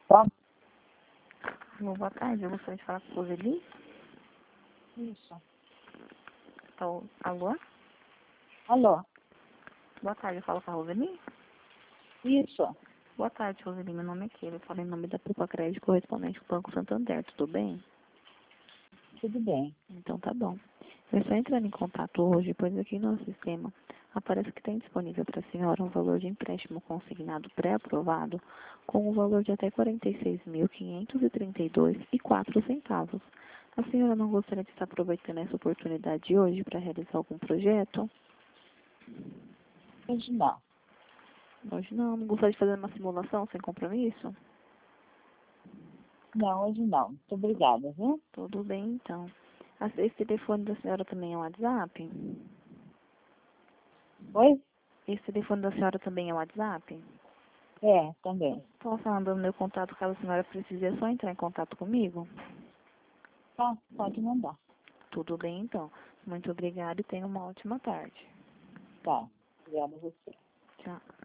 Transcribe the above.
Tá? Alô, boa tarde, eu gostaria de falar com a Roseli. Isso. Alô? Alô? Boa tarde, eu falo com a Roseli. Isso. Boa tarde, Roseli, meu nome é Keila, eu falo em nome da Poupa Crédito, correspondente do Banco Santander, tudo bem? Tudo bem. Então tá bom. Eu estou entrando em contato hoje, pois aqui no sistema aparece que tem disponível para a senhora um valor de empréstimo consignado pré-aprovado com um valor de até R$ 46.532,04. A senhora não gostaria de estar aproveitando essa oportunidade hoje para realizar algum projeto? Hoje não. Hoje não gostaria de fazer uma simulação sem compromisso? Não, hoje não. Muito obrigada, viu? Tudo bem, então. Esse telefone da senhora também é um WhatsApp? Oi? Esse telefone da senhora também é um WhatsApp? É, também. Posso mandar meu contato caso a senhora precise, é só entrar em contato comigo? Tá, pode mandar. Tudo bem, então. Muito obrigada e tenha uma ótima tarde. Tá. Obrigada a você. Tchau.